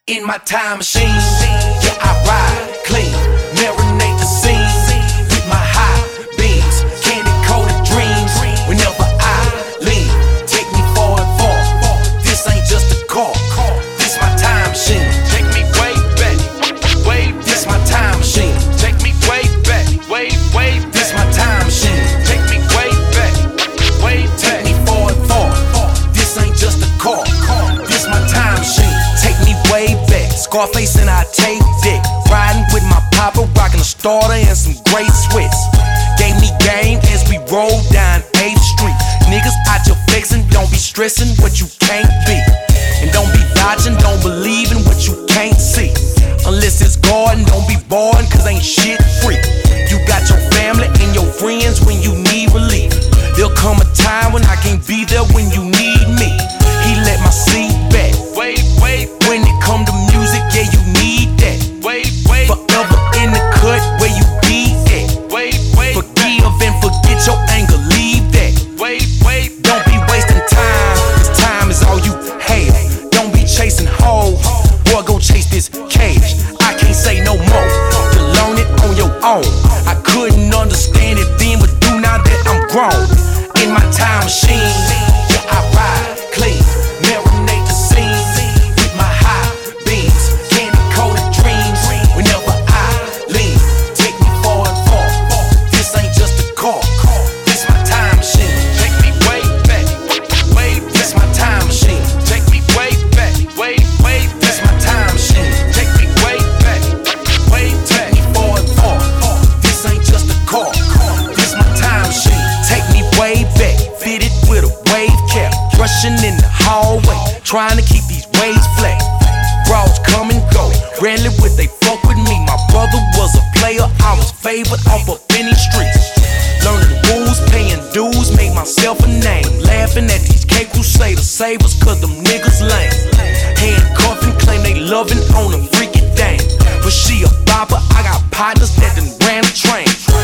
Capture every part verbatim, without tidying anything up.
in my time machine. Yeah, I ride clean, marinate the scene with my high beams, candy coated dreams. Whenever I lean, take me far and far. This ain't just a car, this my time machine. Take me way back, way back. This my time machine. Take me way back, way, way back. This my time machine. Take me way back, way back. Take me far and far. This ain't just a car, this my time machine. Take me way back, Scarface and I tape deck. Riding with my papa, rocking a starter and some great sweats. Gave me game as we rolled down eighth street. Niggas out your flexing, don't be stressing what you can't be. And don't be dodging, don't believe in what you can't see. Unless it's garden, don't be boring, cause ain't shit free. You got your family and your friends when you need relief. There'll come a time when I can't be there when you need me. He let my seat back. Wait, wait, when it come to music, yeah, you need that. wait, wait, Forever in the cut where you be at. wait, wait, Forgive and forget your anger, leave that. wait, wait. Don't be wasting time, cause time is all you have. Don't be chasing hoes, boy, go chase this cash. I can't say no more, you learn it on your own. I couldn't understand it then, but do now that I'm grown. In my time machine, yeah, I ride clean, marinate the scene with my high beams, candy coated dreams. Whenever I lean, take me far and far. This ain't just a car, this my time machine. Take me way back, way back. This my time machine. Take me way back, way, way back. This my time machine. Take me way back, way back. Take me far and far. This ain't just a car, this my time machine. Take me way back, fitted with a wave cap, rushing in the hallway, trying to keep these waves flat. Bros come and go, rarely would they fuck with me. My brother was a player, I was favored off of any streets. Learning rules, paying dues, made myself a name. Laughing at these K-Crusader savers, cause them niggas lame. Handcuffing, claim they loving on a freaky dame. But she a bopper, I got partners that done ran a train.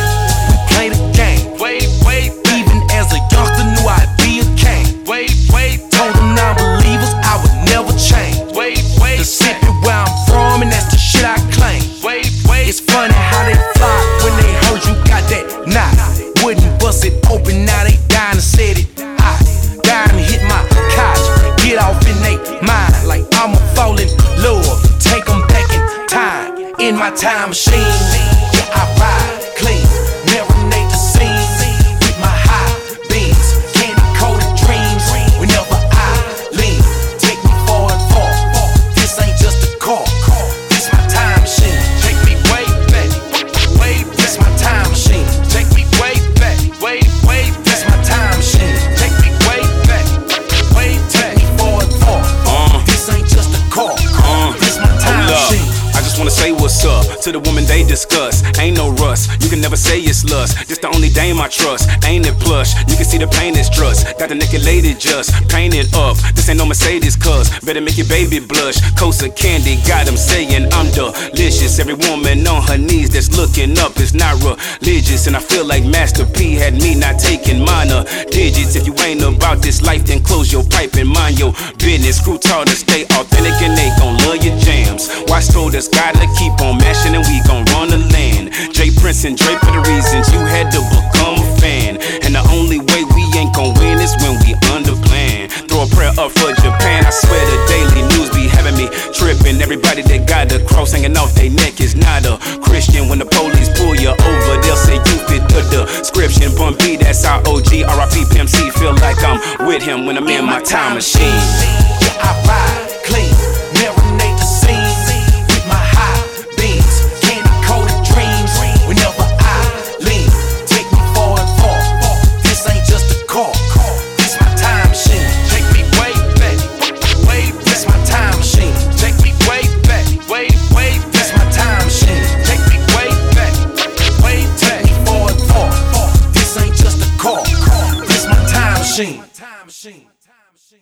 We play the game, Wait, wait, even as a youngster knew I'd be a king. wait, wait, Told them non-believers I would never change. wait, wait, Mississippi where I'm from, and that's the shit I claim. wait, wait. It's funny how they fly when they heard you got that knock. Wouldn't bust it open, now they dying and said it. I dying and hit my couch, get off in they mind like I'ma fall in love. Take them back in time, in my time machine. Yeah, I ride clean, marinate the scene with my high beams, candy coated dreams. Whenever I lean, take me far and far. This ain't just a car, this my time machine. Take me way back, way back. This my time machine. Take me way back, way, way back. This my time machine. Take me way back, way back. Take me far and far. Uh, This ain't just a car, uh, this my time hold up. machine. I just wanna say what's up to the woman they discuss. Ain't no rust, you can never say it's lust. This the only dame I trust, ain't it plush? You can see the pain is trust. Got the naked lady just painted up. This ain't no Mercedes, cuz better make your baby blush. Coast of candy, got them saying I'm delicious. Every woman on her knees that's looking up is not religious. And I feel like Master P had me not taking minor digits. If you ain't about this life, then close your pipe and mind your business. Screw tall to stay authentic and they gon' love your jams. Watch told us gotta keep on mashing and we gon' run the land. Jay Prince and Dre for the reasons you had to become a fan. And the only way we ain't gon' win is when we under plan. Throw a prayer up for Japan. I swear the daily news be having me tripping. Everybody that got the cross hanging off their neck is not a Christian. When the police pull you over, they'll say you fit the description. Bun B, that's our O G. R I P P M C, feel like I'm with him when I'm in my time machine. Yeah, I ride